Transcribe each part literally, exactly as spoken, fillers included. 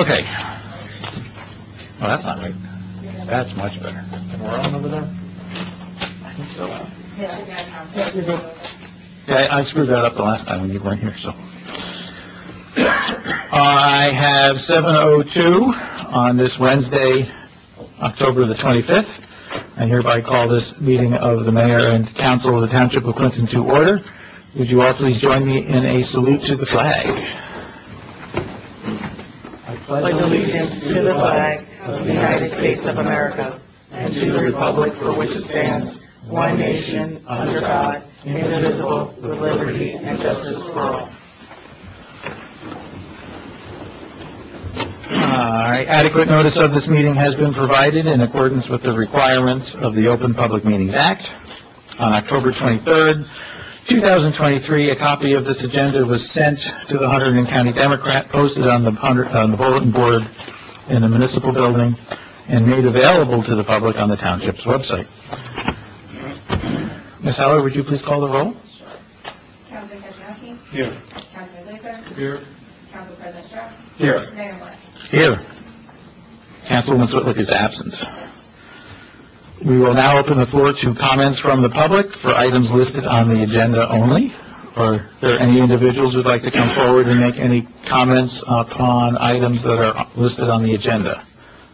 Okay. Well, that's not right. That's much better. And we're on over there? I think so. Yeah, you're good. Yeah, I screwed that up the last time when you weren't here, so. I have seven oh two on this Wednesday, October the twenty-fifth. I hereby call this meeting of the Mayor and Council of the Township of Clinton to order. Would you all please join me in a salute to the flag? I pledge allegiance to the flag of the United States of America and to the republic for which it stands, one nation, under God, indivisible, with liberty and justice for all. All right. Adequate notice of this meeting has been provided in accordance with the requirements of the Open Public Meetings Act. On October twenty-third, two thousand twenty-three, a copy of this agenda was sent to the Hunterdon County Democrat, posted on the, on the bulletin board in the municipal building, and made available to the public on the township's website. Miz Heller, would you please call the roll? Councilman Kaczynowski? Here. Councilman Glazer? Here. Council President Strauss? Here. Mayor Moore? Here. Councilwoman Switlick is absent. We will now open the floor to comments from the public for items listed on the agenda only. Are there any individuals who would like to come forward and make any comments upon items that are listed on the agenda?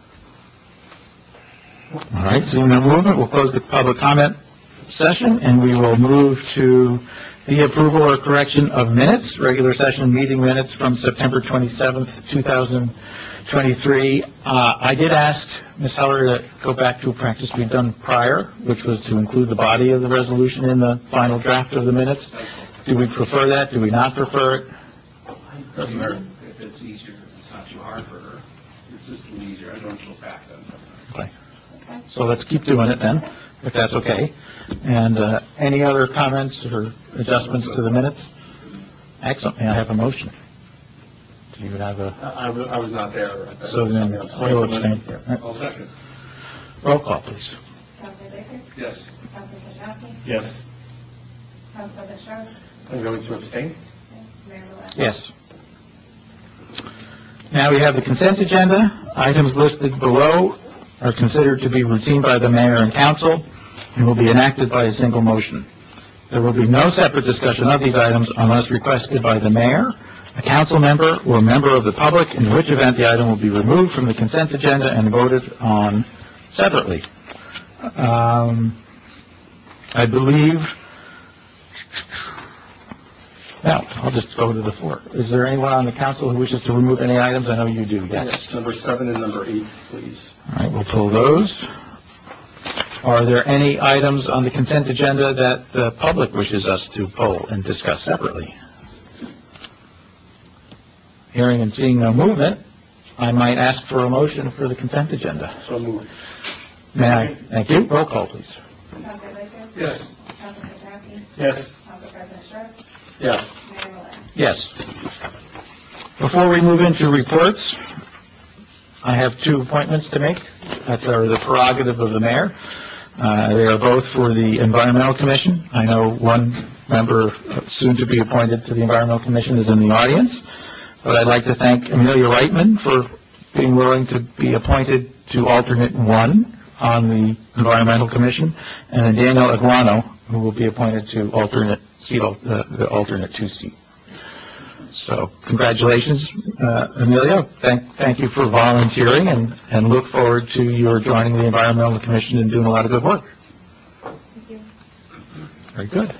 All right, seeing no movement, we'll close the public comment session, and we will move to the approval or correction of minutes, regular session meeting minutes from September twenty-seventh, two thousand twenty-three. Uh, I did ask Miz Heller to go back to a practice we've done prior, which was to include the body of the resolution in the final draft of the minutes. Do we prefer that? Do we not prefer it? It doesn't matter if it's easier. It's not too hard for her. It's just a little easier. I don't go back then. Okay. So let's keep doing it then, if that's okay. And uh, any other comments or adjustments to the minutes? Excellent. May I have a motion? Do you have a... I, I was not there. So then, you'll abstain. I'll second. Roll call, please. Councilman Glazer? Yes. Councilman Kaczynowski? Yes. Council President Strauss? I'm going to abstain. Mayor Moore? Yes. Now we have the consent agenda. Items listed below are considered to be routine by the mayor and council and will be enacted by a single motion. There will be no separate discussion of these items unless requested by the mayor, a council member, or a member of the public, in which event the item will be removed from the consent agenda and voted on separately. Um, I believe... Now, I'll just go to the floor. Is there anyone on the council who wishes to remove any items? I know you do. Yes. Yes. Number seven and number eight, please. All right, we'll pull those. Are there any items on the consent agenda that the public wishes us to pull and discuss separately? Hearing and seeing no movement, I might ask for a motion for the consent agenda. So moved. May I? Thank you. Roll call, please. Councilman Glazer? Yes. Councilman Kaczynowski? Yes. Council President Strauss? Yes. Mayor Moore? Yes. Before we move into reports, I have two appointments to make that are the prerogative of the mayor. Uh, they are both for the Environmental Commission. I know one member soon to be appointed to the Environmental Commission is in the audience, but I'd like to thank Amelia Reitman for being willing to be appointed to alternate one on the Environmental Commission, and then Daniel Aguano, who will be appointed to alternate seat, the, the alternate two seat. So congratulations, uh, Amelia. Thank, thank you for volunteering, and, and look forward to your joining the Environmental Commission and doing a lot of good work. Thank you. Very good.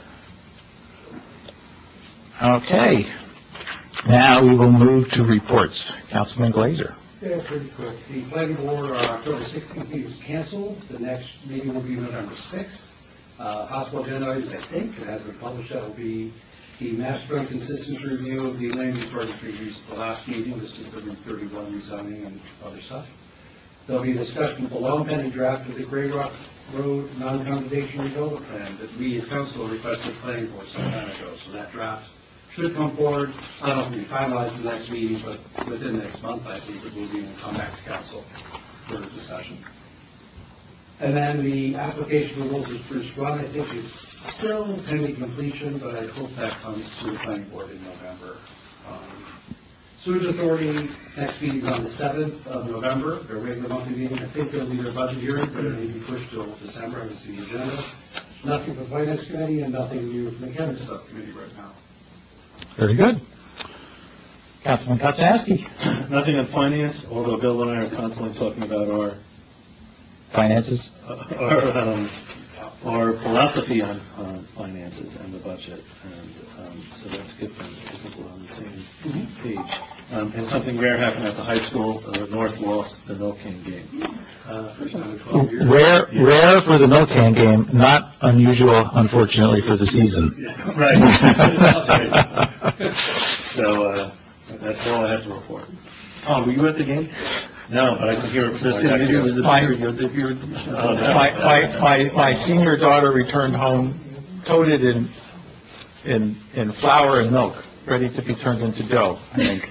Okay. Now we will move to reports. Councilman Glazer. Yeah, pretty quick. The planning board on October sixteenth meeting is canceled. The next meeting will be November sixth. Uh, possible agenda items, I think, it has been published. That will be the master plan consistency review of the land use registry used at the last meeting. This is the Route thirty-one rezoning and other stuff. There'll be a discussion of the long-pending draft of the Gray Rock Road non-condemnation redevelopment plan that we as council requested planning board some time ago. So that draft should come forward. I don't know if it'll be finalized in the next meeting, but within the next month, I think it will be and come back to council for discussion. And then the application of rules of Spruce Run, I think, is still pending completion, but I hope that comes to the planning board in November. Um, Sewage Authority, next meeting's on the seventh of November, their regular monthly meeting. I think it'll be their budget hearing, but it may be pushed till December. I haven't seen the agenda. Nothing for the Finance Committee and nothing new from the Cannabis Subcommittee right now. Very good. Councilman Kotzinski. Nothing on finance, although Bill and I are constantly talking about our, Finances. our, um, our philosophy on, on finances and the budget, and um, so that's good. For me. I think we're on the same page. Um, and something rare happened at the high school. Uh, North lost the no can game. Uh, first time in twelve years. Rare, rare for the no-can game, not unusual, unfortunately, for the season. Right. So uh, that's all I have to report. Tom, were you at the game? No, but I could hear it. from my Maybe it was the back period, here. the period. Oh, no. My, my, my, my senior daughter returned home coated in, in, in flour and milk, ready to be turned into dough, I think.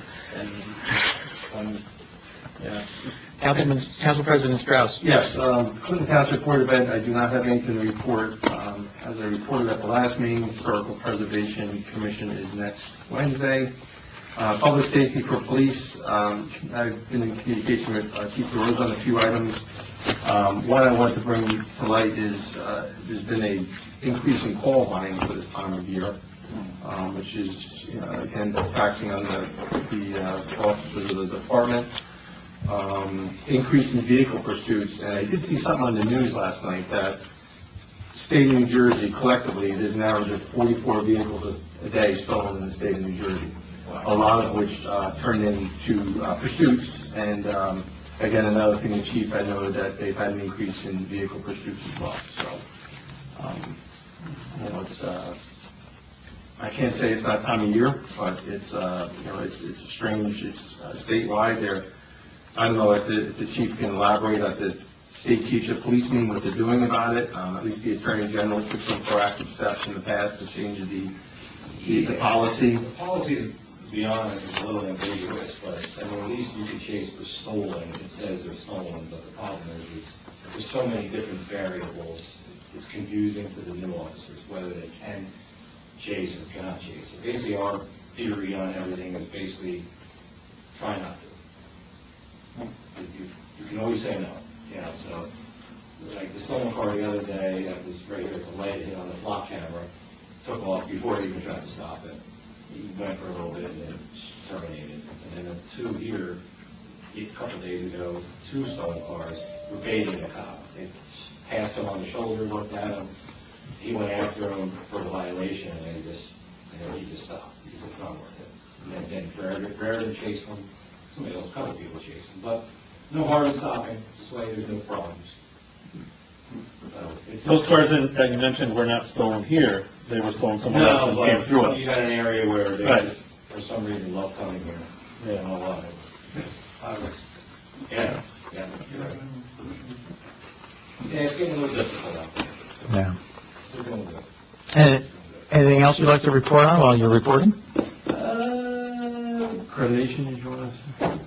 Um, yeah. Councilman, Council President Strauss. Yes, um, Clinton Township Board of Ed, I do not have anything to report. Um, As I reported at the last meeting, Historical Preservation Commission is next Wednesday. Uh, Public safety for police, um, I've been in communication with uh, Chief DeRosa on a few items. Um, One I want to bring to light is uh, there's been a increase in call volume for this time of year, um, which is, you know, again, taxing on the, the uh, officers of the department. Um, increase in vehicle pursuits, and I did see something on the news last night that state of New Jersey collectively, there's an average of forty-four vehicles a day stolen in the state of New Jersey, a lot of which uh, turned into uh, pursuits. And um, again, another thing, the chief had noted that they've had an increase in vehicle pursuits as well. So, um, you know, it's uh, I can't say it's that time of year, but it's uh, you know, it's it's strange. It's uh, statewide. There, I don't know if the, if the chief can elaborate at the state chiefs of police meeting what they're doing about it. Um, at least the attorney general took some proactive steps in the past to change the the, the policy. The policy is, to be honest, is a little ambiguous, but I mean, at least you can chase for stolen. It says they're stolen, but the problem is, is there's so many different variables. It's confusing to the new officers whether they can chase or cannot chase. So basically, our theory on everything is basically try not to. You, you can always say no. You know, so like the stolen car the other day that was right here at the light hit on the flock camera, took off before he even tried to stop it. He went for a little bit and then terminated. And then the two here, a couple of days ago, two stolen cars were baiting the cop. They passed him on the shoulder, looked at him. He went after him for the violation, and they just, you know, he just stopped. He said it's not worth it. And then rather, rather than chase him, somebody else, a couple of people chased him. But no harm in stopping. This way, there's no problems. So it's Those cars that that you mentioned were not stolen here. They were stolen somewhere else no, and but came through us. you got an area where they Right. just, for some reason, love coming here. Yeah. I don't know why. Yeah, yeah, you're right. Yeah, it's getting a little difficult out there. Yeah. We're doing good. Uh, Anything else you'd like to report on while you're reporting? Uh, Accreditation, did you want to?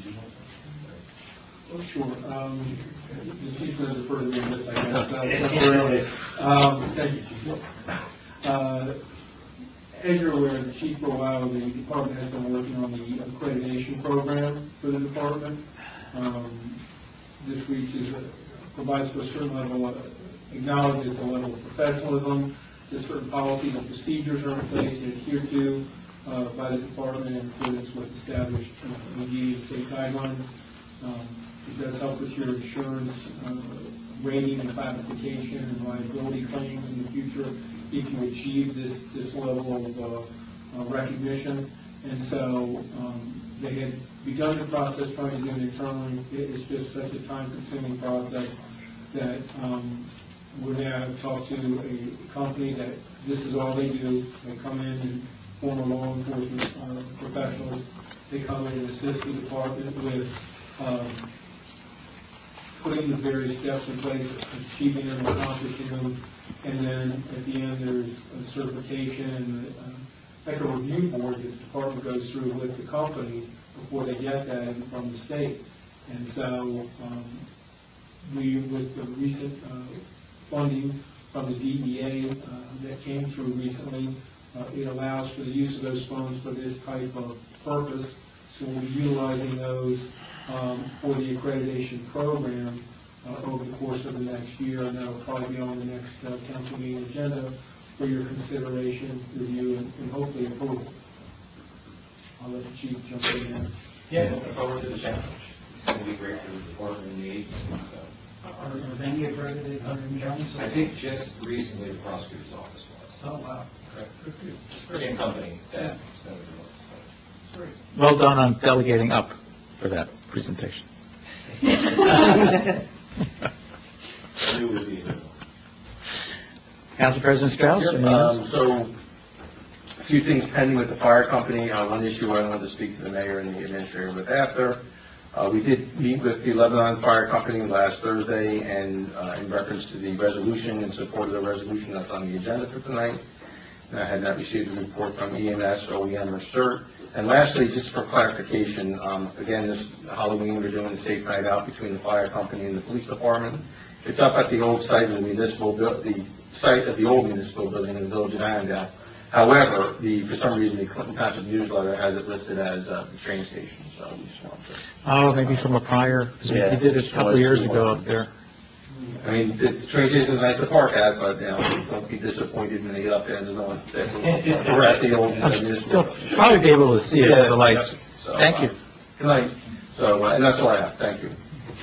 Oh, sure. Um, the chief will defer to me on this, I guess. Uh, temporarily. Um, thank you, Chief. Uh, as you're aware, the chief for a while, the department has been working on the accreditation program for the department. Um, this reaches, uh, provides for a certain level of, acknowledges the level of professionalism, that certain policies and procedures are in place and adhered to uh, by the department in accordance with established uh, M D and state guidelines. Um, It does help with your insurance uh, rating and classification and liability claims in the future if you achieve this, this level of uh, uh, recognition. And so um, they had begun the process trying to do it internally. It is just such a time-consuming process that um, we're now talked to a company that this is all they do. They come in and former law enforcement uh, professionals. They come in and assist the department with um, putting the various steps in place, achieving them, accomplishing them, and then at the end there's a certification and uh, like a review board that the department goes through with the company before they get that in from the state. And so um, we, with the recent uh, funding from the D E A uh, that came through recently, uh, it allows for the use of those funds for this type of purpose. So we'll be utilizing those um, for the accreditation program uh, over the course of the next year, and that'll probably be on the next uh, council meeting agenda for your consideration, review, and and hopefully approval. I'll let the chief jump in there. Yeah, looking forward to the challenge. It's going to be great for the department and the agency, so. Are are any accredited under counties? I think just recently the prosecutor's office was. Oh, wow. Same company, that, Well done on delegating up for that presentation. Council President Strauss? Yep, any others? um, So, a few things pending with the fire company. Uh, One issue I wanted to speak to the mayor and the administrator with after. Uh, We did meet with the Lebanon Fire Company last Thursday, and uh, in reference to the resolution, in support of the resolution that's on the agenda for tonight. And I had not received a report from E M S, O E M, or CERT. And lastly, just for clarification, um, again, this Halloween, we're doing a safe night out between the fire company and the police department. It's up at the old site of the municipal, buil- the site of the old municipal building in the village of Annandale. However, the, for some reason, the Clinton Township newsletter has it listed as uh, the train station, so we just wanted to. Oh, maybe from a prior, because we Yeah. did it a couple of years ago up there. I mean, the train station's nice to park at, but, you know, don't be disappointed when they get up there and there's no one there. We're at the old uh, municipal. You'll building. probably be able to see it with the lights. Yeah, so, Thank you. uh, Good night. So, uh, and that's all I have. Thank you.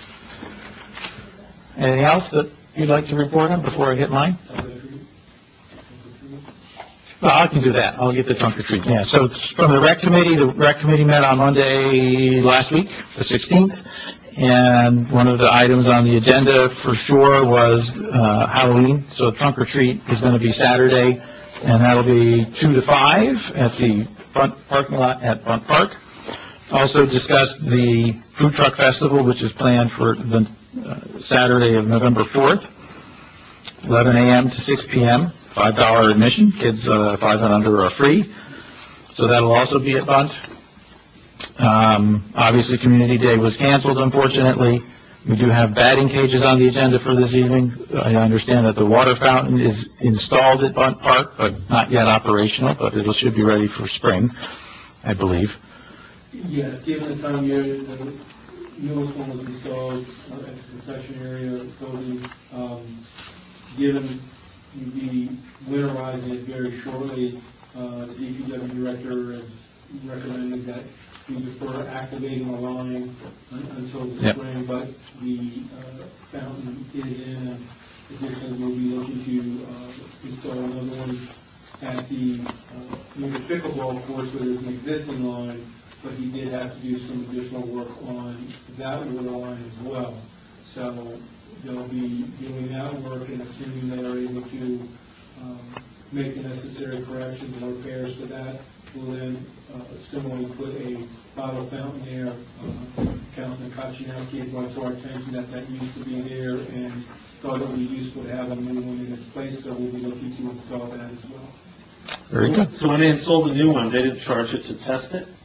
Anything else that you'd like to report on before I hit mine? Well, I can do that. I'll get the trunk or treat. Yeah, so it's from the rec committee, the rec committee met on Monday last week, the sixteenth, and one of the items on the agenda for sure was uh, Halloween. So trunk or treat is going to be Saturday, and that'll be two to five at the front parking lot at Front Park. Also discussed the food truck festival, which is planned for the uh, Saturday of November fourth, eleven a.m. to six p.m., five dollar admission. Kids uh, five and under are free. So that'll also be at Bunt. Um, obviously, Community Day was canceled, unfortunately. We do have batting cages on the agenda for this evening. I understand that the water fountain is installed at Bunt Park, but not yet operational, but it should be ready for spring, I believe. Yes, given the time of year, the newest one was installed uh, at the concession area building. Um, given you'd be winterizing it very shortly, uh, the D P W director has recommended that we defer activating the line un- until the Yep. spring, but the uh, fountain is in, and additionally we'll be looking to uh, install another one at the, uh, near the pickleball course where there's an existing line, but he did have to do some additional work on that water line as well. So they'll be doing that work, and assuming they're able to um, make the necessary corrections and repairs to that, we'll then uh, similarly put a bottle fountain there. Uh, Councilman Kachinowski had brought to our attention that that used to be there and thought it would be useful to have a new one in its place, so we'll be looking to install that as well. Very good. So when they installed the new one, they didn't charge it to test it?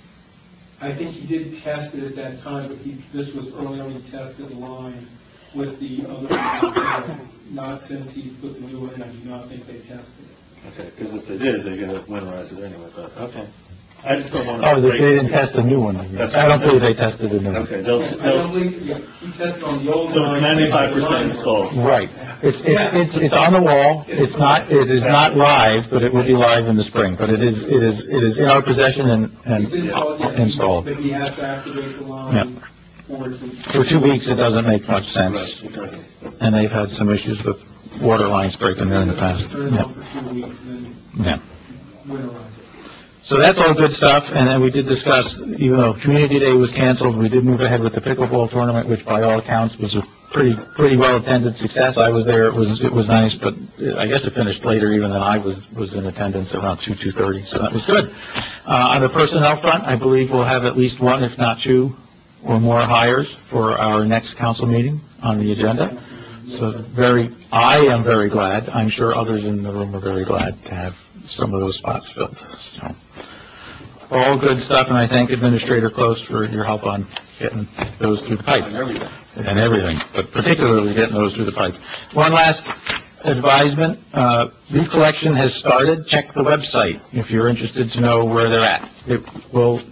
I think he did test it at that time, but he, this was earlier when he tested the line with the other one. Not since he's put the new one in, I do not think they tested it. Okay, because if they did, they're going to winterize it anyway, but, okay. I just don't want to... Oh, they they didn't test the new one. That's- I don't believe they tested the new one. Okay, they'll, I don't they'll, believe, yeah, he tested on the old so line. it's ninety-five percent installed. Right. It's, it's, it's it's on the wall. It's not, it is not live, but it will be live in the spring. But it is, it is, it is in our possession and, and It's installed, yes, installed. but he has to activate the line Yeah. for it to... For two weeks, it doesn't make much Right, sense. it doesn't. And they've had some issues with water lines breaking there in the past. Turn it Yeah. on for two weeks and Yeah. then winterize it. So that's all good stuff, and then we did discuss, even though Community Day was canceled, we did move ahead with the pickleball tournament, which by all accounts was a pretty, pretty well-attended success. I was there, it was, it was nice, but I guess it finished later even than I was, was in attendance, around two, two thirty, so that was good. Uh, on the personnel front, I believe we'll have at least one, if not two, or more hires for our next council meeting on the agenda. So very, I am very glad, I'm sure others in the room are very glad to have some of those spots filled, so. All good stuff, and I thank Administrator Close for your help on getting those through the pipe. And everything. And everything, but particularly getting those through the pipe. One last advisement, uh, leaf collection has started. Check the website if you're interested to know where they're at. It will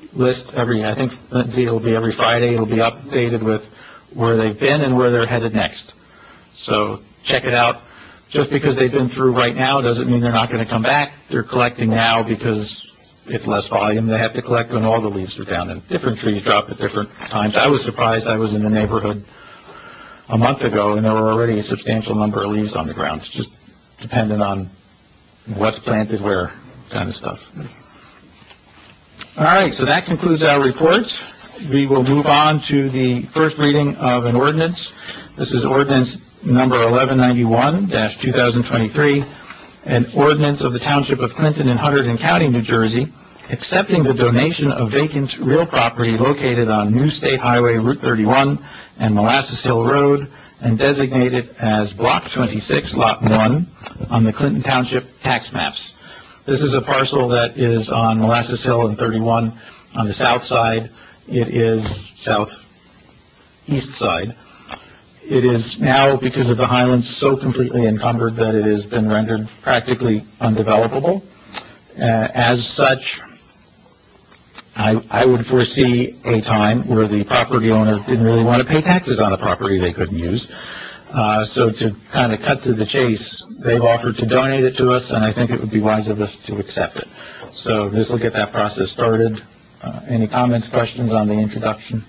list every, I think, Lindsay, it'll be every Friday, it'll be updated with where they've been and where they're headed next. So check it out. Just because they've been through right now doesn't mean they're not going to come back. They're collecting now because it's less volume. They have to collect when all the leaves are down, and different trees drop at different times. I was surprised. I was in the neighborhood a month ago, and there were already a substantial number of leaves on the ground. It's just dependent on what's planted where, kind of stuff. All right, so that concludes our reports. We will move on to the first reading of an ordinance. This is ordinance number eleven ninety-one dash two thousand twenty-three, an ordinance of the Township of Clinton in Hunterdon County, New Jersey, accepting the donation of vacant real property located on New State Highway Route thirty-one and Molasses Hill Road, and designated as Block twenty-six, Lot one, on the Clinton Township tax maps. This is a parcel that is on Molasses Hill and thirty-one on the south side. It is southeast side. It is now, because of the highlands, so completely encumbered that it has been rendered practically undevelopable. Uh, as such, I, I would foresee a time where the property owner didn't really want to pay taxes on a property they couldn't use. Uh, so to kind of cut to the chase, they've offered to donate it to us, and I think it would be wise of us to accept it. So this will get that process started. Uh, any comments, questions on the introduction?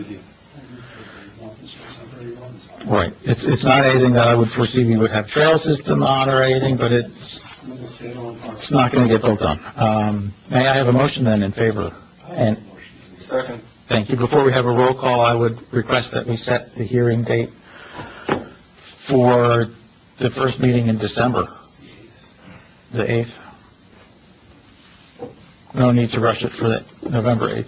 Right. It's it's not anything that I would foresee we would have trail system on or anything, but it's it's not going to get built on. Um, may I have a motion then in favor? And Second. thank you. Before we have a roll call, I would request that we set the hearing date for the first meeting in December, the eighth. No need to rush it for the November eighth.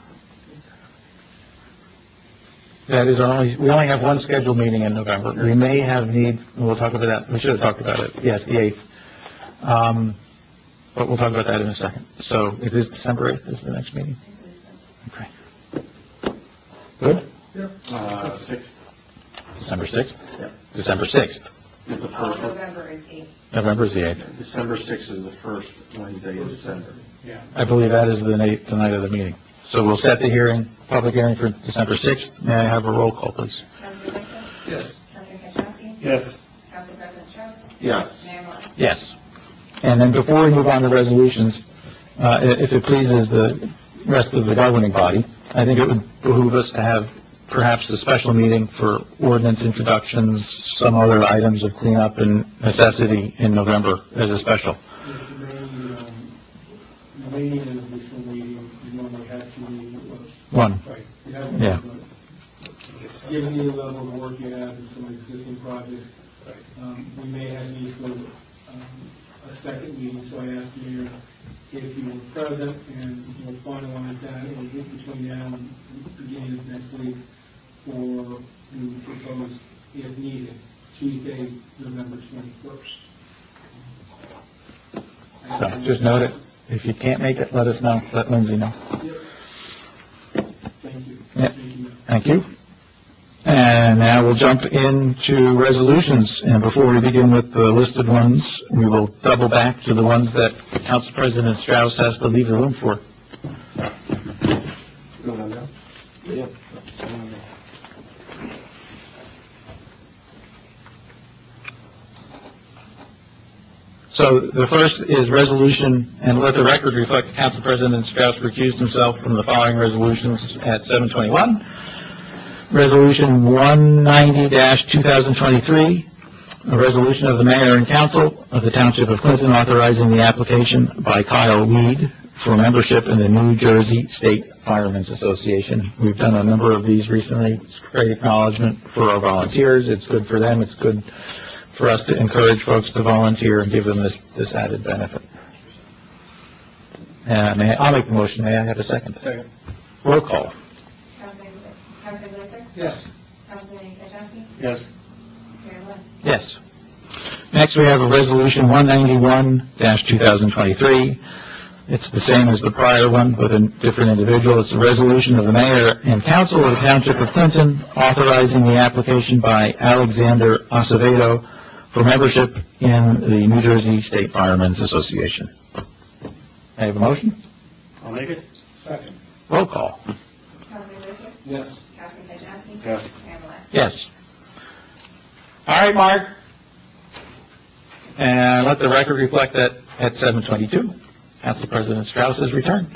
That is our only, we only have one scheduled meeting in November. We may have need, we'll talk about that, we should have talked about it, yes, the eighth. Um, but we'll talk about that in a second. So it is December eighth is the next meeting? Okay. Good? Uh, sixth. December sixth? Yeah. December sixth. Is the Uh, first one. November is eight. November is the eighth. December sixth is the first Wednesday in December. I believe that is the night, the night of the meeting. So we'll set the hearing, public hearing for December sixth. May I have a roll call, please? Councilor Victor? Yes. Councilor Kaczynski? Yes. Council President Strauss? Yes. Mayor Moore? Yes. And then before we move on to resolutions, uh, if it pleases the rest of the governing body, I think it would behoove us to have perhaps a special meeting for ordinance introductions, some other items of cleanup and necessity in November as a special. The main initial meeting, you normally have to meet. One. Right. You have to Yeah. meet, but given the level of work you have in some existing projects, um, we may have need for um, a second meeting, so I asked the mayor if you were present, and we'll finalize that or get between now and the beginning of next week for the proposed, if needed, Tuesday, November twenty-first. So just note it. If you can't make it, let us know. Let Lindsay know. Yep. Thank you. Yep. Thank you. Thank you. And now we'll jump into resolutions. And before we begin with the listed ones, we will double back to the ones that Council President Strauss has to leave the room for. Going on now? Yeah. So the first is resolution, and let the record reflect Council President Strauss recused himself from the following resolutions at seven twenty-one. Resolution one ninety dash two thousand twenty-three, a resolution of the mayor and council of the Township of Clinton authorizing the application by Kyle Weed for membership in the New Jersey State Firemen's Association. We've done a number of these recently. It's great acknowledgement for our volunteers. It's good for them. It's good for us to encourage folks to volunteer and give them this, this added benefit. Uh, may I, I'll make the motion. May I have a second? Second. Roll call. Councilor Councilor Blitzer? Yes. Councilor Kaczynski? Yes. Mayor Moore? Yes. Next, we have a resolution one ninety-one dash two thousand twenty-three. It's the same as the prior one, with a different individual. It's a resolution of the mayor and council of the Township of Clinton authorizing the application by Alexander Acevedo for membership in the New Jersey State Firemen's Association. I have a motion? I'll make it. Second. Roll call. Councilman Glicker? Yes. Councilman Kajowski? Yes. Mayor Malek? Yes. All right, Mark. And let the record reflect that at seven twenty-two, Council President Strauss has returned.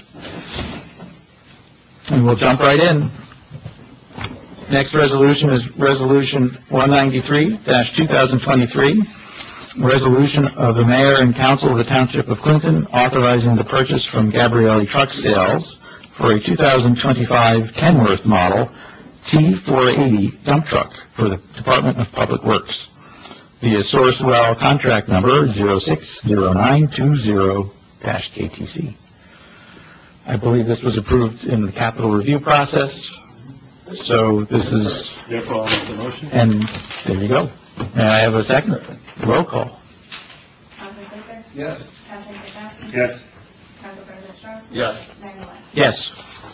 And we'll jump right in. Next resolution is Resolution one ninety-three dash two thousand twenty-three, resolution of the mayor and council of the Township of Clinton authorizing the purchase from Gabrielli Truck Sales for a two thousand twenty-five Kenworth model T four eighty dump truck for the Department of Public Works via Sourcewell contract number zero six zero nine two zero dash K T C. I believe this was approved in the capital review process, so this is, Therefore, I'll make the motion. and there you go. May I have a second? Roll call. Councilman Glicker? Yes. Councilman Kajowski? Yes. Council President Strauss? Yes. Mayor Malek? Yes.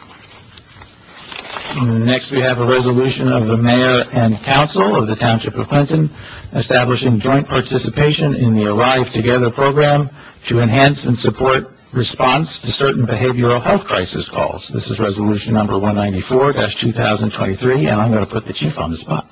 Next, we have a resolution of the mayor and council of the Township of Clinton establishing joint participation in the Arrive Together program to enhance and support response to certain behavioral health crisis calls. This is resolution number one ninety-four dash two thousand twenty-three, and I'm going to put the chief on the spot.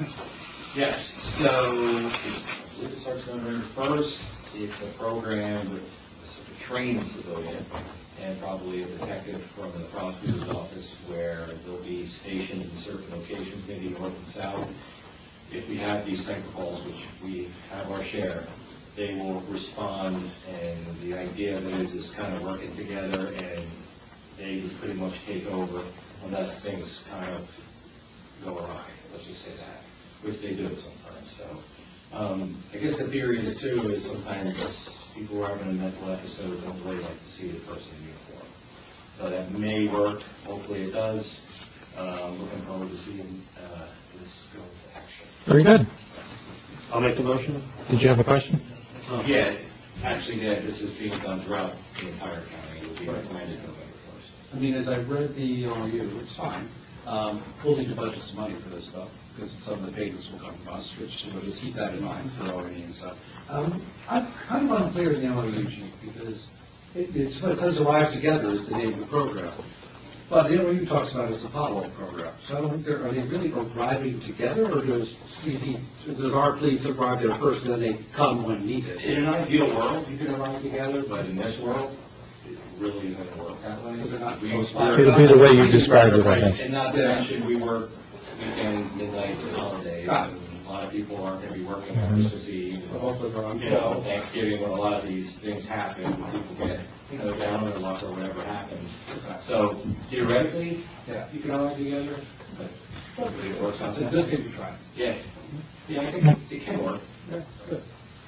Yes, so it's, it starts November first. It's a program with a trained civilian and probably a detective from the prosecutor's office where they'll be stationed in certain locations, maybe north and south. If we have these type of calls, which we have our share, they will respond, and the idea of it is, is kind of working together, and they just pretty much take over unless things kind of go awry, let's just say that, which they do sometimes. So um, I guess the theory is, too, is sometimes people who are having a mental episode don't really like to see the person in uniform. So that may work. Hopefully it does. Um, looking forward to seeing uh, this go into action. Very good. I'll make the motion. Did you have a question? Yeah, actually, yeah, this is being done throughout the entire county. It will be recommended November first. I mean, as I read the O R U, it's fine. Um, We'll need to budget some money for this stuff, because some of the payments will come from us, which, we'll just keep that in mind for O R E and stuff. Um, I'm kind of unclear in the O R U, Chief, because it, it's, it says Arrive Together is the name of the program. But the O R U talks about it as a follow-up program. So I don't think they're, are they really arriving together, or does C C, does our police arrive there first, and then they come when needed? In an ideal world, you could arrive together, but in this world, it really isn't going to work that way. Because they're not We- close by. It'll be the way you described it, I think. And not to mention, we work weekends, midnights, and holidays, and a lot of people aren't going to be working on Christmas Eve. So hopefully they're on You know, call. Thanksgiving, when a lot of these things happen, people get, you know, down on their luck or whatever happens. So theoretically, Yeah. you can arrive together, but hopefully it works out. It's a good thing to try. Yeah, yeah, I think it can work. Yeah, good.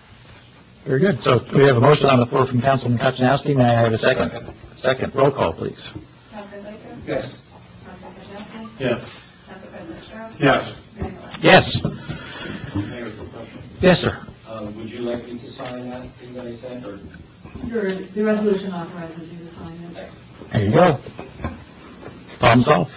Very good. So we have a motion on the floor from Councilman Kachinowski. May I have a second? Second. Roll call, please. Councilman Glicker? Yes. Councilman Kajowski? Yes. Council President Strauss? Yes. Mayor Malek? Yes. Mayor, quick question. Yes, sir. Um, would you like me to sign that thing that I sent, or? Your, the resolution authorizes you to sign it. There you go. Problem solved.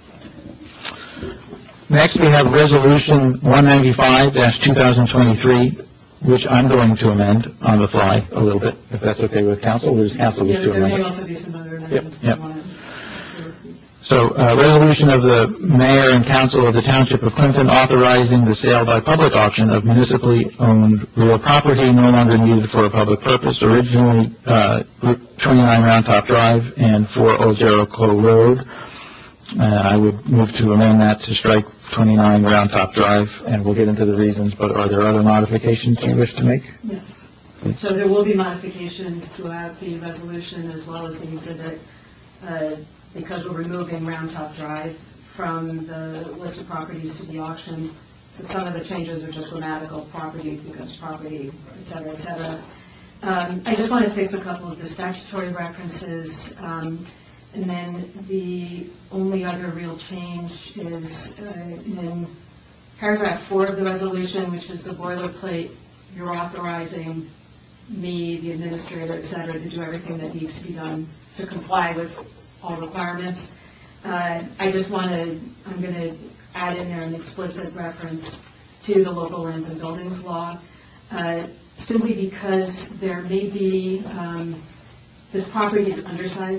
Next, we have Resolution one ninety-five dash two thousand twenty-three, which I'm going to amend on the fly a little bit, if that's okay with council, or does council wish Yeah, to there may amend it? also be some other Yep, amendments. yep. that want to- So, uh, resolution of the mayor and council of the Township of Clinton authorizing the sale by public auction of municipally owned real property no longer needed for a public purpose, originally uh, twenty-nine Round Top Drive and four Old Jericho Road. Uh, I would move to amend that to strike twenty-nine Round Top Drive, and we'll get into the reasons, but are there other modifications you wish to make? Yes. So there will be modifications throughout the resolution as well as the exhibit, uh, because we're removing Round Top Drive from the list of properties to be auctioned. So some of the changes are just grammatical, properties becomes property, et cetera, et cetera. Um, I just want to fix a couple of the statutory references. Um, and then the only other real change is uh, in paragraph four of the resolution, which is the boilerplate. You're authorizing me, the administrator, et cetera, to do everything that needs to be done to comply with all requirements. Uh, I just want to, I'm going to add in there an explicit reference to the local lands and buildings law, uh, simply because there may be, um, this property is undersized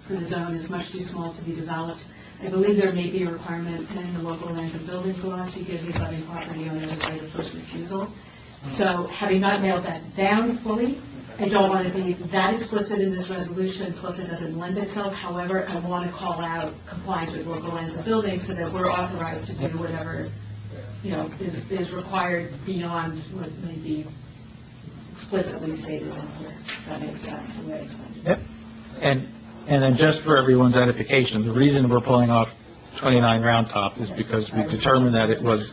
for the zone is much too small to be developed. I believe there may be a requirement in the local lands and buildings law to give the abutting property owners a right of first refusal. So having not nailed that down fully, I don't want to be that explicit in this resolution, plus it doesn't lend itself. However, I want to call out compliance with local lands and buildings so that we're authorized to do whatever, you know, is, is required beyond what may be explicitly stated in here. That makes sense, the way I explained it. Yep. And, and then just for everyone's edification, the reason we're pulling off twenty-nine Round Top is because we determined that it was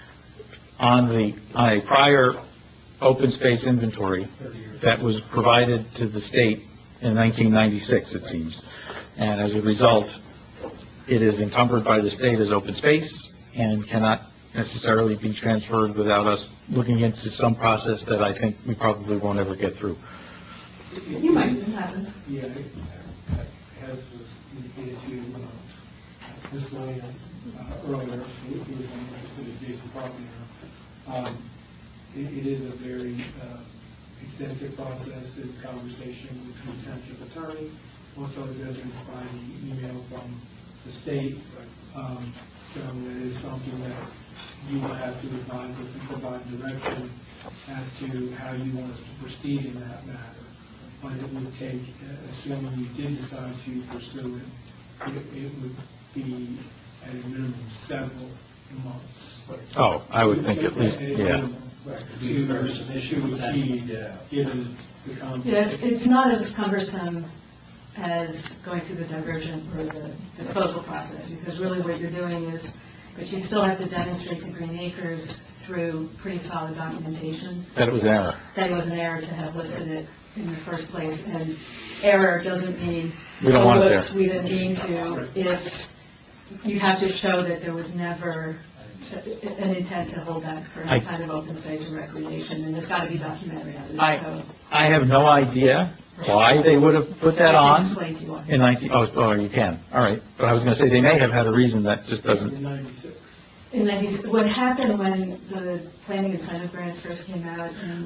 on the, on a prior open space inventory that was provided to the state in nineteen ninety-six, it seems. And as a result, it is encumbered by the state as open space and cannot necessarily be transferred without us looking into some process that I think we probably won't ever get through. You might, it happens. Yeah, it has was indicated to uh, Miz Lane uh, earlier, who who was interested in adjacent property owner. Um, It it is a very uh, extensive process in conversation with the township attorney, also as evidenced by the email from the state. Um, So it is something that you will have to advise us and provide direction as to how you want us to proceed in that matter. But it would take, uh, assuming you did decide to pursue it, it it would be at a minimum several months. Oh, I would think at least, At a yeah. minimum. Right, to, to see, given the context. Yes, it's not as cumbersome as going through the diversion or the disposal process, because really what you're doing is, but you still have to demonstrate to Green Acres through pretty solid documentation That it was an error. that it was an error to have listed it in the first place. And error doesn't mean, We don't oh, want it whoops, there. we didn't mean to. It's, you have to show that there was never an intent to hold that for I- any kind of open space or recreation, and it's got to be documentary evidence, I, so. I have no idea why they would have put that I on can explain to you why. in nineteen, oh, oh, you can, all right. But I was going to say, they may have had a reason that just doesn't, In ninety-six. In ninety, what happened when the planning incentive grants first came out in,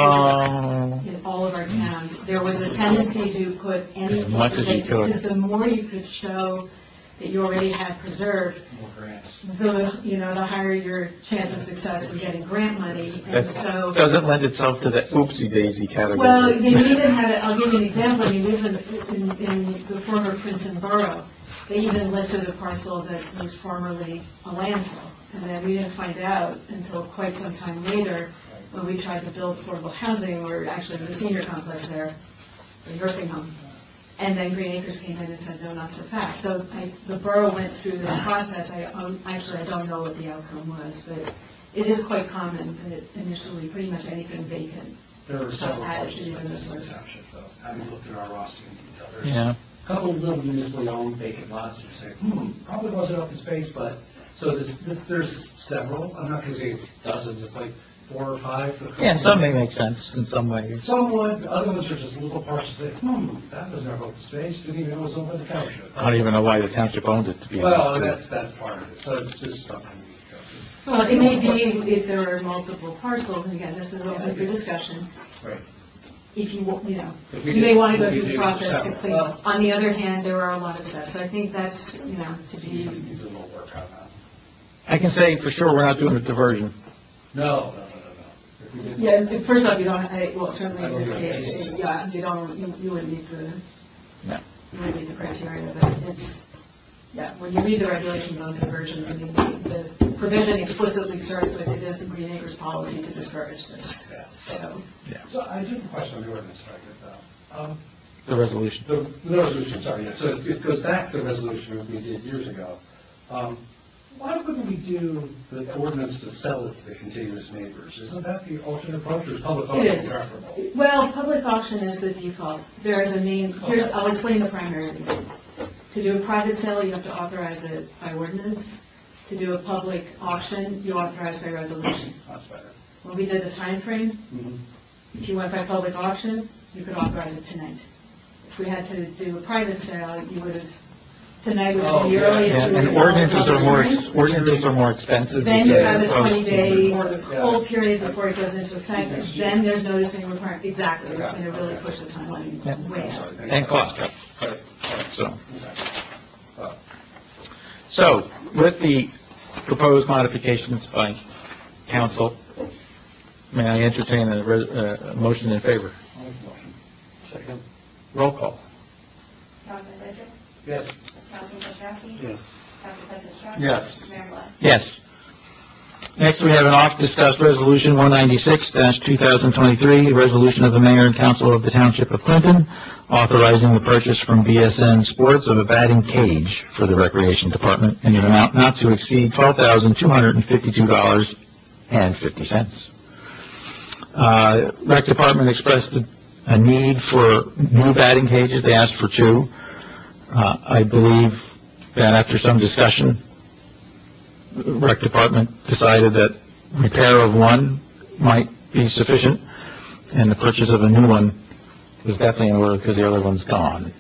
oh, in all of our towns, there was a tendency to put any. As much as you could. Because the more you could show that you already had preserved, More grants. the, you know, the higher your chance of success in getting grant money. And that so, doesn't lend itself to the oopsie daisy category. well, you even had, it- I'll give you an example. I mean, even in, in the former Princeton Borough, they even listed a parcel that was formerly a landfill. And then we didn't find out until quite some time later, when we tried to build affordable housing, or actually the senior complex there, the nursing home. And then Green Acres came in and said, no, not so fast. So I, the borough went through this process. I, um, actually, I don't know what the outcome was, but it is quite common that initially pretty much anything vacant. There are several Added parcels to the in this list. township, though. Having looked at our roster in detail, there's Yeah. a couple of little municipally owned vacant lots. You're saying, hmm, probably wasn't open space, but, so there's, there's several. I'm not going to say it's dozens, it's like four or five. Yeah, some may make sense in some ways. Some would, other ones are just little parcels that, hmm, that was never open space, didn't even know it was owned by the township. I don't even know why the township owned it, to be Well, honest. that's, that's part of it, so it's just something we go through. Well, it may be if there are multiple parcels, and again, this is open for discussion. Right. If you, wa- you know, If we you may did- want to go if we through the did process to separate. clean up. On the other hand, there are a lot of steps. So I think that's, you know, to You be, can do a little work on that. I can say for sure we're not doing a diversion. No, no, no, no, no. If we did- yeah, first off, you don't, I- well, certainly in this case, yeah, you don't, you you wouldn't meet the, No. you wouldn't meet the criteria, but it's, yeah, when you read the regulations on diversions, I mean, the the provision explicitly starts with, it is the Green Acres policy to discourage this. Yeah. So, So I do have a question on the ordinance, if I could, though. Um, The resolution. The, the resolution, sorry, yeah, so it goes back to the resolution that we did years ago. Um, Why wouldn't we do the ordinance to sell it to the contiguous neighbors? Isn't that the alternate approach, or is public It auction is. preferable? Well, public auction is the default. There is a main, here's, I'll explain the primary. To do a private sale, you have to authorize it by ordinance. To do a public auction, you authorize by resolution. That's better. When we did the time frame, Mhm. if you went by public auction, you could authorize it tonight. If we had to do a private sale, you would have, tonight would have been the Oh, yeah. earliest. Yeah, you would and have ordinances held are a more, hearing. ex- ordinances are more expensive. Then you because have a of costs. twenty-day Yeah. hold period before it goes into effect. Then there's noticing requirement. Exactly. It's going to really push the timeline Yeah. way out. And cost. Right, right. so. So, with the proposed modifications by council, may I entertain a, re- uh, a motion in favor? Second. Roll call. Councilman Rizzo? Yes. Councilman Ostrowski? Yes. Council President Strauss? Yes. Mayor Blatt? Yes. Next, we have an oft-discussed Resolution one ninety-six two thousand twenty-three, a resolution of the Mayor and Council of the Township of Clinton authorizing the purchase from B S N Sports of a batting cage for the Recreation Department in an amount not to exceed twelve thousand two hundred fifty-two dollars and fifty cents. Uh, Rec Department expressed a, a need for new batting cages. They asked for two. Uh, I believe that after some discussion, the Rec Department decided that repair of one might be sufficient, and the purchase of a new one was definitely in order because the other one's gone.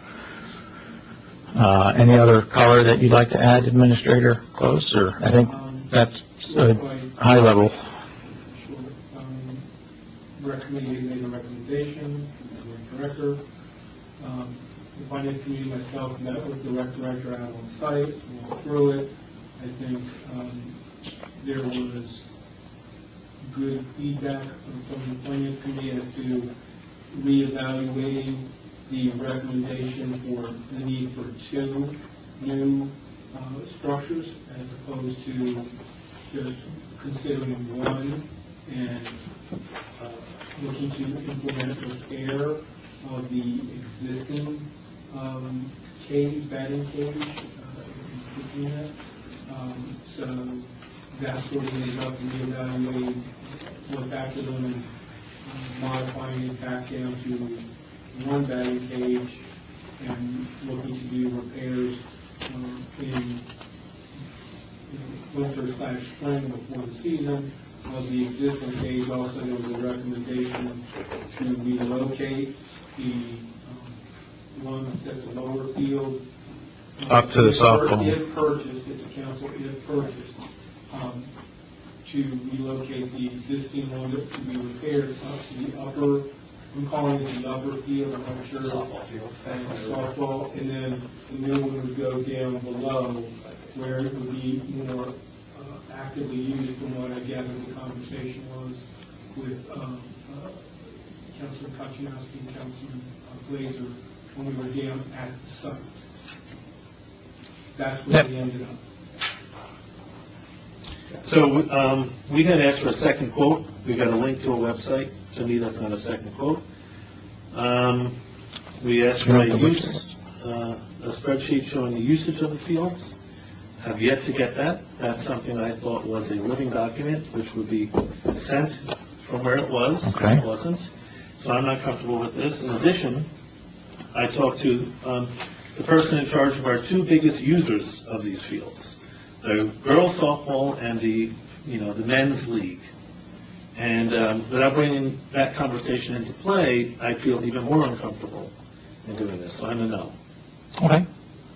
Uh, any other color that you'd like to add, Administrator Close? Or I think that's a high level. Sure. Um, Rec committee made a recommendation, the director. Um, the finance committee, myself, met with the rec director out on site, went through it. I think um, there was good feedback from the finance committee as to reevaluating the recommendation for the need for two new uh, structures as opposed to just considering one and uh, looking to implement repair of the existing um, cage, batting cage, uh, in that. Um, so that's where we ended up reevaluating, went back to them and uh, modifying it back down to one batting cage and looking to do repairs um, in you know, winter slash spring before the season of the existing cage. Also, there was a recommendation to relocate the um, one that's at the lower field Up to the If softball. If purchased, if the council, if purchased, um, to relocate the existing one that to be repaired up to the upper, I'm calling it the upper field, I'm not sure. Softball field. And softball, and then the new one would go down below where it would be more uh, actively used from what I gathered the conversation was with um, uh, Councilman Kaczynowski and Councilman uh, Glazer when we were down at the site. That's where Yep. we ended up. So um, we had asked for a second quote. We got a link to a website. To me, that's not a second quote. Um, we asked for a use, uh, a spreadsheet showing the usage of the fields. Have yet to get that. That's something I thought was a living document, which would be sent from where it was. Okay. It wasn't. So I'm not comfortable with this. In addition, I talked to um, the person in charge of our two biggest users of these fields, the girls softball and the, you know, the men's league. And um, without bringing that conversation into play, I feel even more uncomfortable in doing this. So I'm a no. Okay.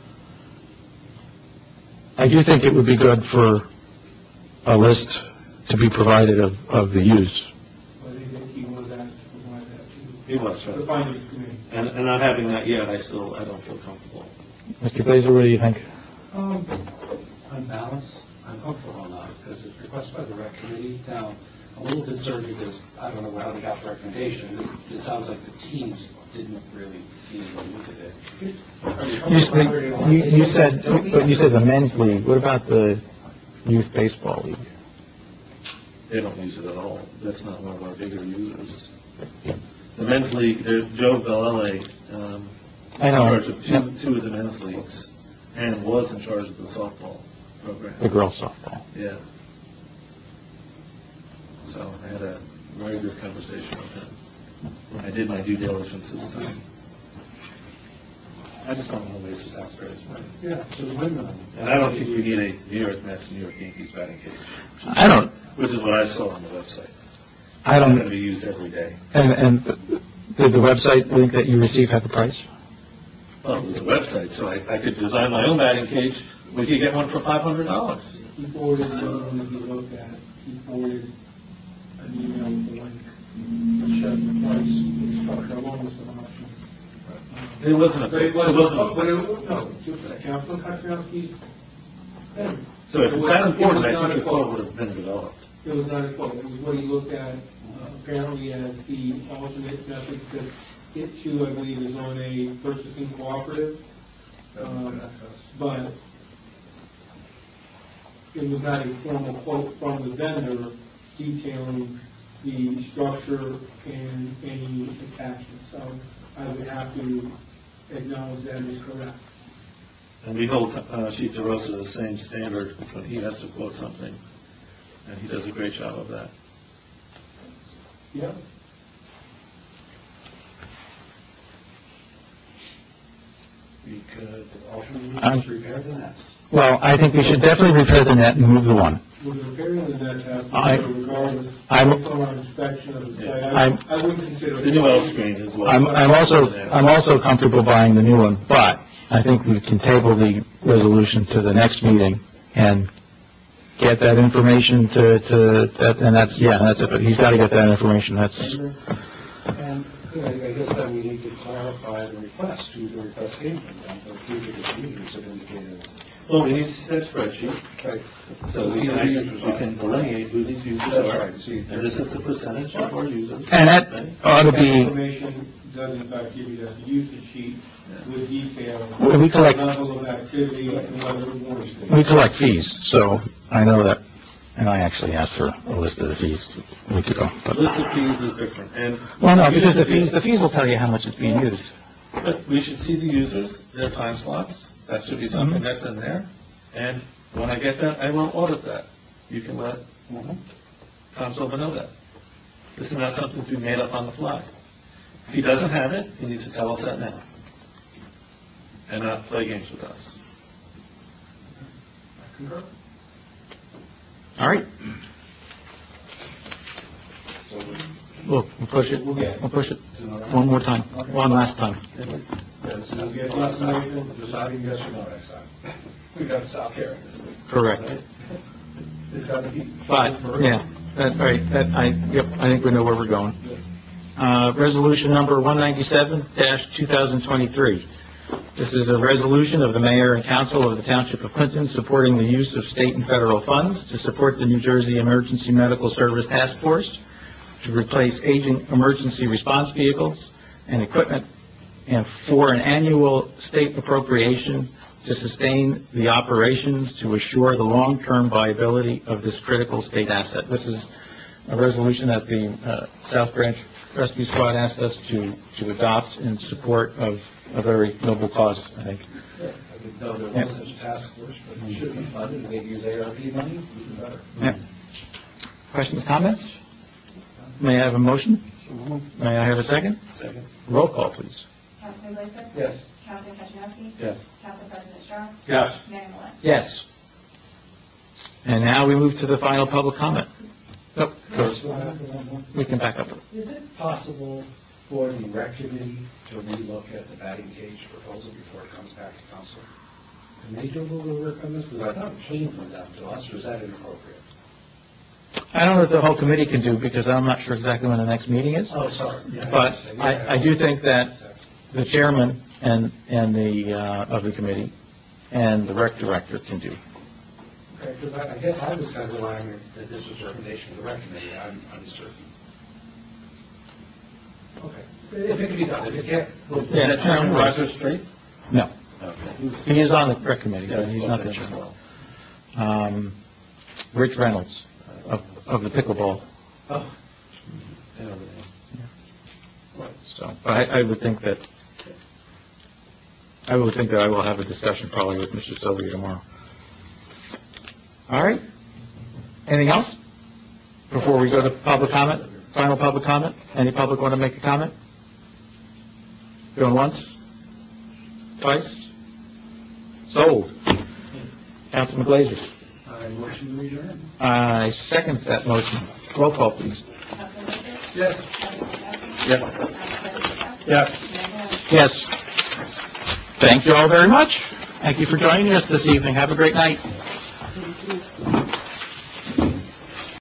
I do think it would be good for a list to be provided of, of the use. I think that he was asked to provide that to It was, the right? finance committee. And, and not having that yet, I still, I don't feel comfortable. Mister Glazer, what do you think? Um, on balance, I'm comfortable on that because it's requested by the rec committee. Now, I'm a little concerned because I don't know how they got the recommendation. It, it sounds like the teams didn't really even look at it. You, said- you, you said, but you said the men's league. What about the youth baseball league? They don't use it at all. That's not one of our bigger users. The men's league, there's Joe Bellele, um, I in know. charge of two, two of the men's leagues, and was in charge of the softball program. The girls softball. Yeah. So I had a very good conversation with him. I did my due diligence this time. I just don't want to waste the taxpayers' money. Yeah, so the windmill. And I don't think we need a New York Mets, New York Yankees batting cage, I don't, which is what I saw on the website. I It's not going to don't, be used every day. and, and did the website link that you received have the price? Well, it was a website, so I, I could design my own batting cage. We could get one for five hundred dollars. He forwarded the other one that he looked at. He forwarded an email with the link that shows the price, the structure, along with some options. It wasn't a, But it it wasn't, wasn't, but a- it, no, it was uh, Councilman Kaczynski's thing. so if It it's was- that it important, was I not think a the quote. quote would have been developed. It was not a quote, it was what he looked at uh, apparently as the alternate method, because it too, I believe, is on a purchasing cooperative. Um, But it was not a formal quote from the vendor detailing the structure and any attachments. So I would have to acknowledge that is correct. And we hold uh, Chief DeRosa to the same standard when he has to quote something, and he does a great job of that. Yeah. We could ultimately Um, just repair the nets. Well, I think we should definitely repair the net and move the one. With the repairing the net has I- to be regardless, I'm- based on our inspection of the site. I'm- I I wouldn't consider. The new L screen is what. I'm, I'm also, I'm also comfortable buying the new one, but I think we can table the resolution to the next meeting and get that information to, to, that- and that's, yeah, that's it, but he's got to get that information, that's, And, you know, I guess then we need to clarify the request, who the request came from, and the future distributors have indicated. Well, we need to see that spreadsheet, Right. so we can, we can delineate who these users That's are. right, see, And this is the percentage of our users. and that ought to That be, information does in fact give you that usage sheet with detail. We- we collect- Level of activity and whether it warrants it. we collect fees, so I know that, and I actually asked for a list of the fees a week ago, but, List of fees is different, and. well, no, because the fees, the fees will tell you how much it's being used. But we should see the users, their time slots, that should be something that's in there, and when I get that, I will audit that. You can let Tom Silva know that. This is not something to be made up on the fly. If he doesn't have it, he needs to tell us that now, and not play games with us. All right. We'll, we'll push it, we'll push it one more time, one last time. We'll get the information. Deciding yes or no next time. We've got to stop here. Correct. It's got to be. But, yeah, that, all right, that, I, yep, I think we know where we're going. Uh, resolution number one ninety-seven two thousand twenty-three. This is a resolution of the mayor and council of the Township of Clinton supporting the use of state and federal funds to support the New Jersey Emergency Medical Service Task Force to replace aging emergency response vehicles and equipment, and for an annual state appropriation to sustain the operations to assure the long-term viability of this critical state asset. This is a resolution that the uh, South Branch Rescue Squad asked us to, to adopt in support of a very noble cause, I think. Yeah, I didn't know there was such a task force, but it should be funded, and maybe use A R P money, even better. Yeah. Questions, comments? May I have a motion? May I have a second? Second. Roll call, please. Councilman Glazer? Yes. Councilman Kaczynski? Yes. Council President Strauss? Yes. Mayor Malone? Yes. And now we move to the final public comment. Nope, goes. We can back up. Is it possible for the rec committee to relook at the batting cage proposal before it comes back to council? Can they do a little work on this? Because I thought it came from them to us, or is that inappropriate? I don't know what the whole committee can do, because I'm not sure exactly when the next meeting is. Oh, sorry. Yeah, But understand. I, Yeah, I do think that the chairman and, and the, uh, of the committee and the rec director can do. Okay, because I, I guess I was kind of relying that this was a recommendation of the rec committee. I'm uncertain. Okay. If it can be done, if it can't. Is that Chairman Roger Straight? No, Okay. he is on the rec committee, Yeah, but he's not the as chairman. well. Um, Rich Reynolds of, of the pickleball. Oh, And everything. So, but I, I would think that, I would think that I will have a discussion probably with Mister Sylvia tomorrow. All right. Anything else? Before we go to public comment, final public comment? Any public want to make a comment? Going once? Twice? Sold. Councilman Glazer. I motion to adjourn. I second that motion. Roll call, please. Councilman Glazer? Yes. Councilman Kaczynski? Yes. Council President Strauss? Yes. Mayor Malone? Yes. Thank you all very much. Thank you for joining us this evening. Have a great night.